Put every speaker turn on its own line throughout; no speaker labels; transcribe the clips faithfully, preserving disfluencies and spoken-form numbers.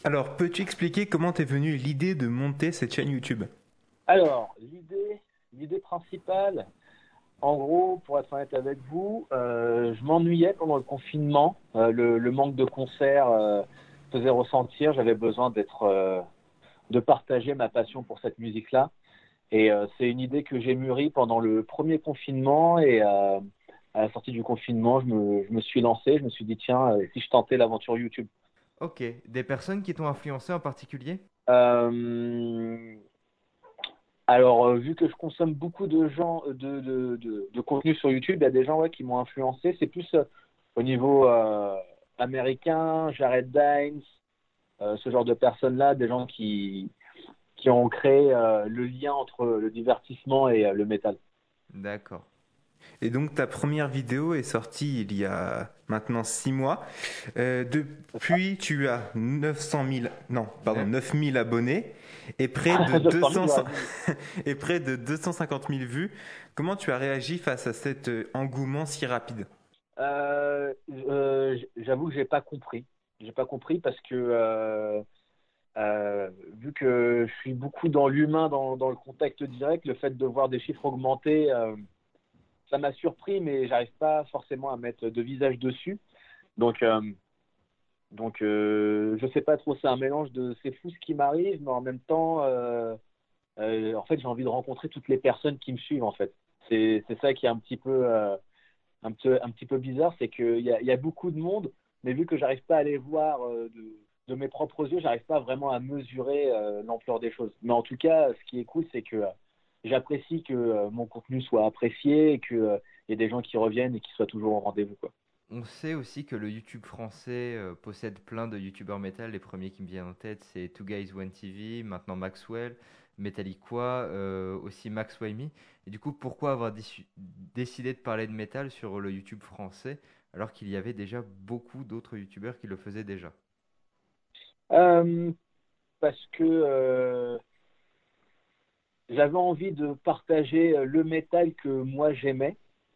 Alors, peux-tu expliquer comment t'es venue l'idée de monter cette chaîne YouTube?
Alors, l'idée, l'idée principale, en gros, pour être honnête avec vous, euh, je m'ennuyais pendant le confinement. Euh, le, le manque de concerts euh, faisait ressentir. J'avais besoin d'être, euh, de partager ma passion pour cette musique-là. Et euh, c'est une idée que j'ai mûrie pendant le premier confinement. Et euh, à la sortie du confinement, je me, je me suis lancé. Je me suis dit, tiens, euh, si je tentais l'aventure YouTube.
Ok, des personnes qui t'ont influencé en particulier?
Euh, Alors, euh, vu que je consomme beaucoup de gens, euh, de, de, de, de contenu sur YouTube, il y a des gens ouais, qui m'ont influencé. C'est plus euh, au niveau euh, américain, Jared Dines, euh, ce genre de personnes-là, des gens qui, qui ont créé euh, le lien entre le divertissement et euh, le métal.
D'accord. Et donc ta première vidéo est sortie il y a maintenant six mois. Euh,
C'est ça.
depuis, tu as neuf cent mille, non, pardon,
Neuf.
neuf mille abonnés et près de
neuf cent
deux cents
mille, ouais, mille.
et près de deux cent cinquante mille vues. Comment tu as réagi face à cet euh, engouement si rapide?
Euh, euh, J'avoue que j'ai pas compris. J'ai pas compris parce que euh, euh, vu que je suis beaucoup dans l'humain, dans, dans le contact direct, le fait de voir des chiffres augmenter, euh, ça m'a surpris, mais j'arrive pas forcément à mettre de visage dessus. Donc, euh, donc euh, je sais pas trop, c'est un mélange de c'est fou ce qui m'arrive, mais en même temps, euh, euh, en fait, j'ai envie de rencontrer toutes les personnes qui me suivent, en fait. C'est c'est ça qui est un petit peu, euh, un peu, un petit peu bizarre, c'est qu'il y a, il y a beaucoup de monde, mais vu que j'arrive pas à les voir euh, de, de mes propres yeux, j'arrive pas vraiment à mesurer euh, l'ampleur des choses. Mais en tout cas, ce qui est cool, c'est que euh, j'apprécie que euh, mon contenu soit apprécié et qu'il euh, y ait des gens qui reviennent et qui soient toujours au rendez-vous, quoi.
On sait aussi que le YouTube français euh, possède plein de YouTubeurs métal. Les premiers qui me viennent en tête, c'est Two Guys One T V, maintenant Maxwell, Metallica, euh, aussi Max Waimi. Et du coup, pourquoi avoir déçu- décidé de parler de métal sur le YouTube français alors qu'il y avait déjà beaucoup d'autres YouTubeurs qui le faisaient déjà?
Euh, Parce que euh, j'avais envie de partager euh, le métal que moi j'aimais.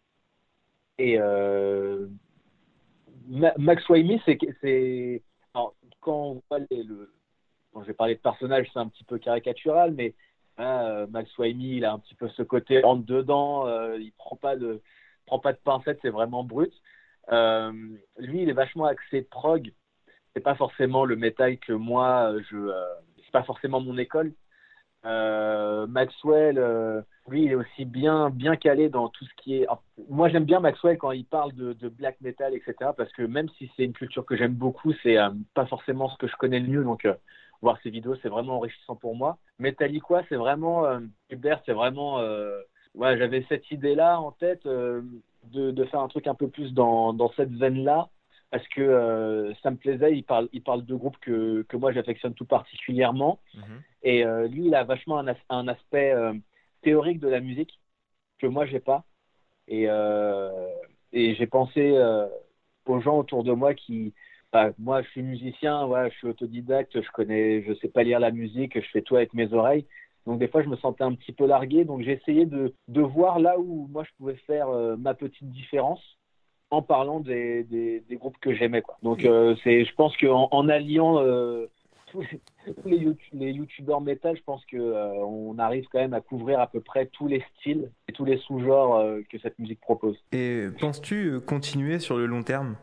Et euh, Ma- Max Waimi, c'est, c'est, alors, quand on voit les- le, quand je vais parler de personnage, c'est un petit peu caricatural, mais hein, euh, Max Waimi, il a un petit peu ce côté rentre dedans, euh, il prend pas de, prend pas de pincettes, c'est vraiment brut. Euh, Lui, il est vachement axé prog. C'est pas forcément le métal que moi, je, euh, c'est pas forcément mon école. Euh, Maxwell, euh, lui, il est aussi bien, bien calé dans tout ce qui est. Alors, moi, j'aime bien Maxwell quand il parle de, de black metal, et cetera. Parce que même si c'est une culture que j'aime beaucoup, c'est euh, pas forcément ce que je connais le mieux. Donc, euh, voir ces vidéos, c'est vraiment enrichissant pour moi. Metallica, c'est vraiment. Euh, Hubert, c'est vraiment. Euh, ouais, j'avais cette idée-là en tête euh, de, de faire un truc un peu plus dans, dans cette veine-là. Parce que euh, ça me plaisait, il parle, il parle de groupes que, que moi j'affectionne tout particulièrement.
Mhm.
Et euh, lui, il a vachement un, as- un aspect euh, théorique de la musique que moi, j'ai pas. Et, euh, et j'ai pensé euh, aux gens autour de moi qui. Bah, moi, je suis musicien, ouais, je suis autodidacte, je connais, je sais pas lire la musique, je fais tout avec mes oreilles. Donc des fois, je me sentais un petit peu largué. Donc j'ai essayé de, de voir là où moi je pouvais faire euh, ma petite différence en parlant des, des, des groupes que j'aimais, quoi. Donc
Et,
euh, c'est, je pense qu'en en alliant euh, tous les, tous les, you- les youtubeurs métal, je pense que euh, on arrive quand même à couvrir à peu près tous les styles et tous les sous-genres euh, que cette musique propose.
et penses-tu euh, continuer sur le long terme?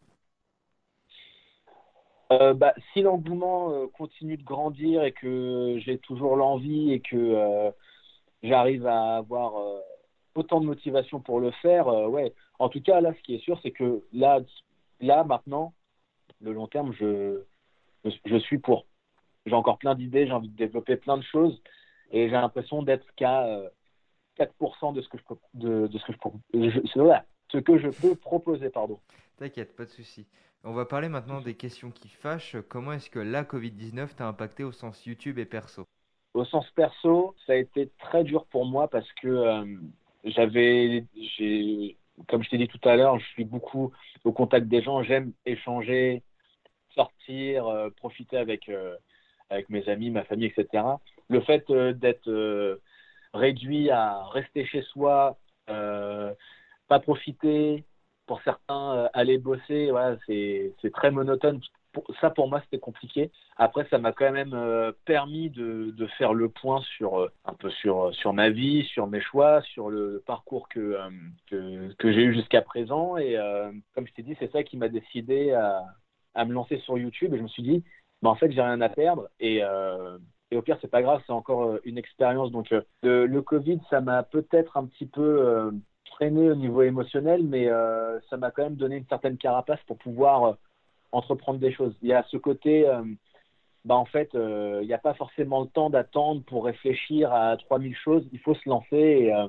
Euh, bah, si l'engouement euh, continue de grandir et que j'ai toujours l'envie et que euh, j'arrive à avoir euh, autant de motivation pour le faire, euh, ouais. En tout cas, là, ce qui est sûr, c'est que là, là maintenant, le long terme, je, je, je suis pour. J'ai encore plein d'idées, j'ai envie de développer plein de choses et j'ai l'impression d'être qu'à euh, quatre pour cent de ce que je peux, de, de ce que je, pro- je- ce, voilà, ce que je peux proposer, pardon.
T'inquiète, pas de souci. On va parler maintenant des questions qui fâchent. Comment est-ce que la covid dix-neuf t'a impacté au sens YouTube et perso?
Au sens perso, ça a été très dur pour moi parce que euh, j'avais, j'ai, comme je t'ai dit tout à l'heure, je suis beaucoup au contact des gens, j'aime échanger, sortir, euh, profiter avec, euh, avec mes amis, ma famille, et cetera. Le fait euh, d'être euh, réduit à rester chez soi, euh, pas profiter, pour certains, euh, aller bosser, voilà, c'est, c'est très monotone. pour, ça pour moi c'était compliqué. Après ça m'a quand même euh, permis de, de faire le point sur euh, un peu sur sur ma vie, sur mes choix, sur le, le parcours que, euh, que que j'ai eu jusqu'à présent. Et euh, comme je t'ai dit, c'est ça qui m'a décidé à à me lancer sur YouTube. Et je me suis dit, bah, en fait j'ai rien à perdre et euh, et au pire c'est pas grave, c'est encore euh, une expérience. Donc euh, le, le Covid ça m'a peut-être un petit peu euh, freiné au niveau émotionnel, mais euh, ça m'a quand même donné une certaine carapace pour pouvoir euh, entreprendre des choses. Il y a ce côté, euh, bah en fait, euh, il n'y a pas forcément le temps d'attendre pour réfléchir à trois mille choses. Il faut se lancer. Et, euh,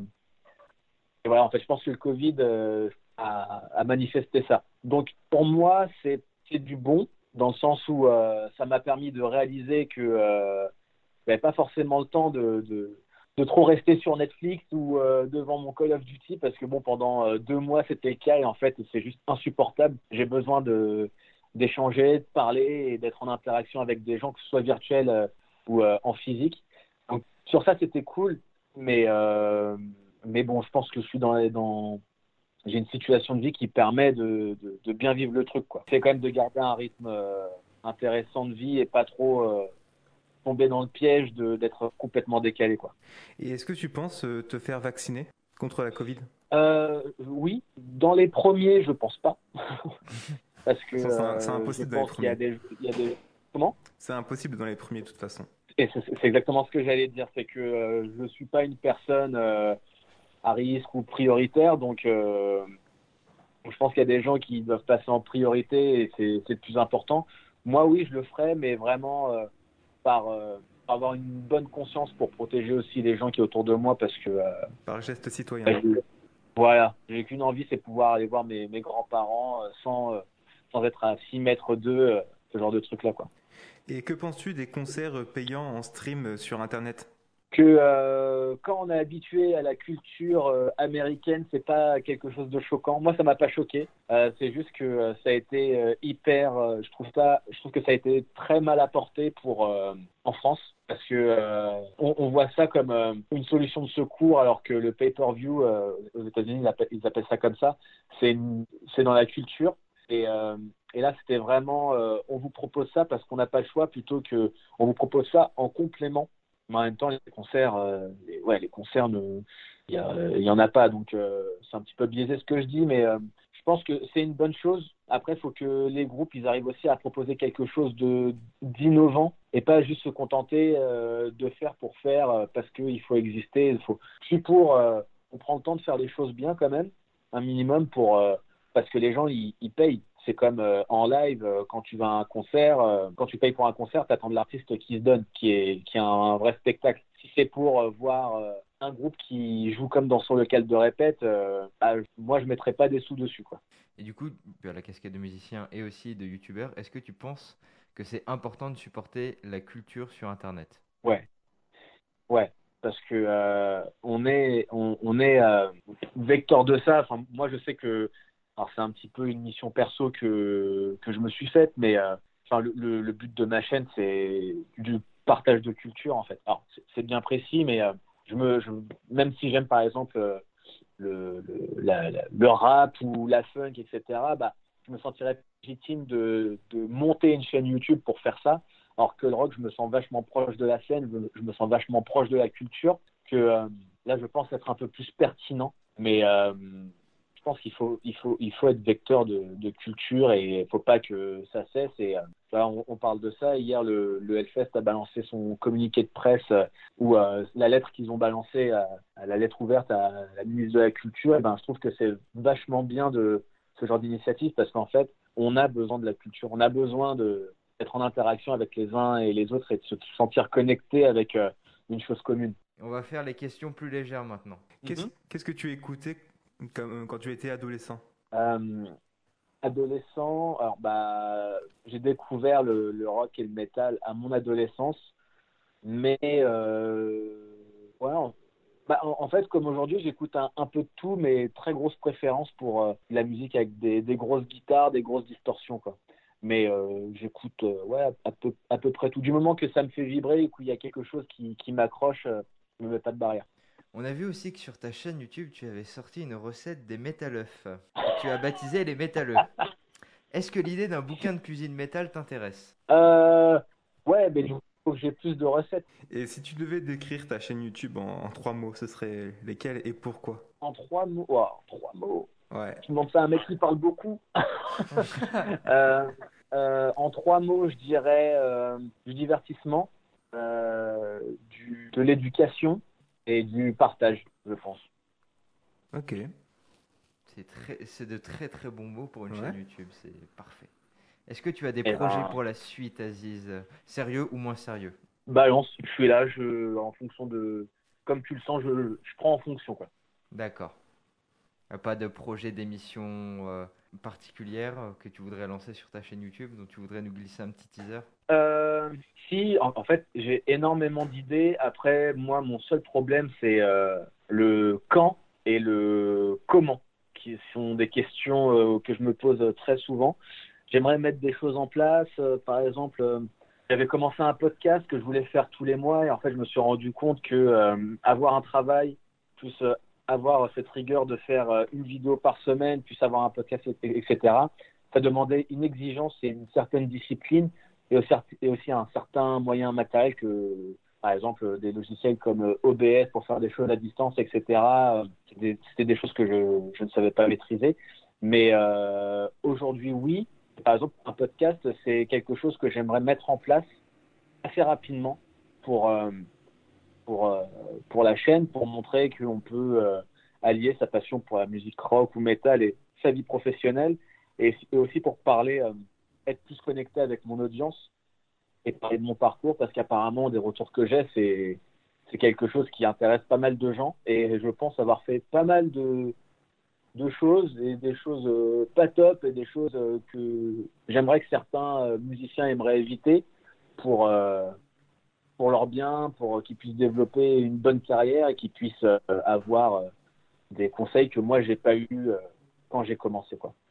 et voilà, en fait, je pense que le Covid euh, a, a manifesté ça. Donc, pour moi, c'est, c'est du bon, dans le sens où euh, ça m'a permis de réaliser que euh, j'avais pas forcément le temps de, de, de trop rester sur Netflix ou euh, devant mon Call of Duty, parce que bon, pendant euh, deux mois, c'était le cas et en fait, c'est juste insupportable. J'ai besoin de d'échanger, de parler et d'être en interaction avec des gens, que ce soit virtuel euh, ou euh, en physique. Donc, sur ça, c'était cool, mais euh, mais bon, je pense que je suis dans, dans j'ai une situation de vie qui permet de, de, de bien vivre le truc, quoi. C'est quand même de garder un rythme euh, intéressant de vie et pas trop euh, tomber dans le piège de, d'être complètement décalé, quoi.
Et est-ce que tu penses euh, te faire vacciner contre la Covid? De
Euh, oui, dans les premiers, je pense pas, parce que
toute façon, c'est un- c'est
euh, je
impossible dans les
pense qu'il y a
premiers.
des, il y a des, comment?
C'est impossible dans les premiers, de toute façon.
Et c'est, c'est exactement ce que j'allais dire, c'est que euh, je suis pas une personne euh, à risque ou prioritaire, donc euh, je pense qu'il y a des gens qui doivent passer en priorité et c'est, c'est le plus important. Moi, oui, je le ferai, mais vraiment euh, par, euh, par avoir une bonne conscience pour protéger aussi les gens qui sont autour de moi, parce que euh,
Par geste citoyen.
bah, je- voilà, j'ai qu'une envie, c'est pouvoir aller voir mes, mes grands-parents euh, sans, euh, sans être à six mètres d'eux, euh, ce genre de truc-là, quoi.
Et que penses-tu des concerts payants en stream sur Internet?
Que euh, quand on est habitué à la culture euh, américaine, c'est pas quelque chose de choquant. Moi, ça m'a pas choqué. Euh, c'est juste que euh, ça a été euh, hyper. Euh, je trouve ça. Je trouve que ça a été très mal apporté pour euh, en France, parce que euh, on, on voit ça comme euh, une solution de secours, alors que le pay-per-view euh, aux États-Unis, ils appellent, ils appellent ça comme ça. C'est une- c'est dans la culture. Et, euh, et là, c'était vraiment, euh, on vous propose ça parce qu'on n'a pas le choix, plutôt que on vous propose ça en complément. Mais en même temps, les concerts, euh, les, ouais, les concerts, ne- il y, a- il y en a pas. Donc, euh, c'est un petit peu biaisé ce que je dis, mais euh, je pense que c'est une bonne chose. Après, il faut que les groupes, ils arrivent aussi à proposer quelque chose de d'innovant et pas juste se contenter euh, de faire pour faire euh, parce qu'il faut exister. Il faut. Je suis pour. Euh, on prend le temps de faire les choses bien quand même, un minimum pour euh, parce que les gens ils, ils payent. C'est comme euh, en live, euh, quand tu vas à un concert, euh, quand tu payes pour un concert, tu attends de l'artiste qui se donne, qui est qui a un, un vrai spectacle. Si c'est pour euh, voir euh, un groupe qui joue comme dans son local de répète, euh, bah, moi je mettrais pas des sous dessus, quoi.
Et du coup, tu as la casquette de musicien et aussi de youtubeur. Est-ce que tu penses que c'est important de supporter la culture sur Internet?
Ouais, ouais, parce que euh, on est on, on est euh, vecteur de ça. Enfin, moi je sais que alors c'est un petit peu une mission perso que que je me suis faite, mais euh, enfin le, le, le but de ma chaîne c'est du partage de culture en fait. Alors c'est, c'est bien précis, mais euh, je me je, même si j'aime par exemple euh, le, le, la, la- le rap ou la funk, et cetera, bah, je me sentirais légitime de, de monter une chaîne YouTube pour faire ça. Alors que le rock, je me sens vachement proche de la scène, je, je me sens vachement proche de la culture, que euh, là, je pense être un peu plus pertinent. Mais euh, je pense qu'il faut, il faut, il faut être vecteur de, de culture et il ne faut pas que ça cesse. Et euh, là, on, on parle de ça. Hier, le, le Hellfest a balancé son communiqué de presse euh, où euh, la lettre qu'ils ont balancée, à, à la lettre ouverte à la ministre de la Culture, et ben, je trouve que c'est vachement bien de ce genre d'initiative, parce qu'en fait, on a besoin de la culture, on a besoin de d'être en interaction avec les uns et les autres et de se sentir connecté avec euh, une chose commune.
On va faire les questions plus légères maintenant.
Qu'est-ce
Mm-hmm.
qu'est-ce que tu écoutais comme- quand tu étais adolescent?
Euh, adolescent, alors bah, j'ai découvert le, le rock et le métal à mon adolescence, mais euh, ouais, en, bah, en, en fait, comme aujourd'hui, j'écoute un, un peu de tout, mais très grosse préférence pour euh, la musique avec des, des grosses guitares, des grosses distorsions, quoi. Mais euh, j'écoute euh, ouais, à peu, à peu près tout. Du moment que ça me fait vibrer et qu'il y a quelque chose qui, qui m'accroche, euh, je me mets pas de barrière.
On a vu aussi que sur ta chaîne YouTube, tu avais sorti une recette des métalœufs que tu as baptisé les métaleux. Est-ce que l'idée d'un bouquin de cuisine métal t'intéresse?
Euh, ouais, mais il faut que j'ai plus de recettes.
Et si tu devais décrire ta chaîne YouTube en, en trois mots, ce serait lesquels et pourquoi?
En trois mots. Oh, en trois mots.
Ouais.
Tu demandes ça à un mec qui parle beaucoup. Euh, euh, en trois mots, je dirais euh, du divertissement, euh, du, de l'éducation et du partage, je pense.
Ok.
C'est très, c'est de très très bons mots pour une
Ouais.
chaîne YouTube, c'est parfait. Est-ce que tu as des
Et
projets
ben,
pour la suite, Aziz? Sérieux ou moins sérieux?
balance, je suis là, je, en fonction de, comme tu le sens, je, je prends en fonction, quoi.
D'accord. Euh, Pas de projet d'émission euh, particulière euh, que tu voudrais lancer sur ta chaîne YouTube, dont tu voudrais nous glisser un petit teaser?
Euh, si, en, en fait, j'ai énormément d'idées. Après, moi, mon seul problème, c'est euh, le quand et le comment, qui sont des questions euh, que je me pose très souvent. J'aimerais mettre des choses en place. Euh, par exemple, euh, j'avais commencé un podcast que je voulais faire tous les mois et en fait, je me suis rendu compte que euh, avoir un travail, plus euh, avoir cette rigueur de faire euh, une vidéo par semaine, plus avoir un podcast, et cetera, ça demandait une exigence et une certaine discipline et aussi, et aussi un certain moyen matériel que, par exemple, des logiciels comme O B S pour faire des choses à distance, et cetera. C'était des, des choses que je, je ne savais pas maîtriser. Mais euh, aujourd'hui, oui. Par exemple, un podcast, c'est quelque chose que j'aimerais mettre en place assez rapidement pour, euh, pour, euh, pour la chaîne, pour montrer qu'on peut euh, allier sa passion pour la musique rock ou métal et sa vie professionnelle, et, et aussi pour parler, euh, être plus connecté avec mon audience et parler de mon parcours, parce qu'apparemment, des retours que j'ai, c'est, c'est quelque chose qui intéresse pas mal de gens, et je pense avoir fait pas mal de, de choses, et des choses euh, pas top, et des choses euh, que j'aimerais que certains euh, musiciens aimeraient éviter pour, euh, pour leur bien, pour qu'ils puissent développer une bonne carrière et qu'ils puissent euh, avoir euh, des conseils que moi, j'ai pas eu euh, quand j'ai commencé, quoi.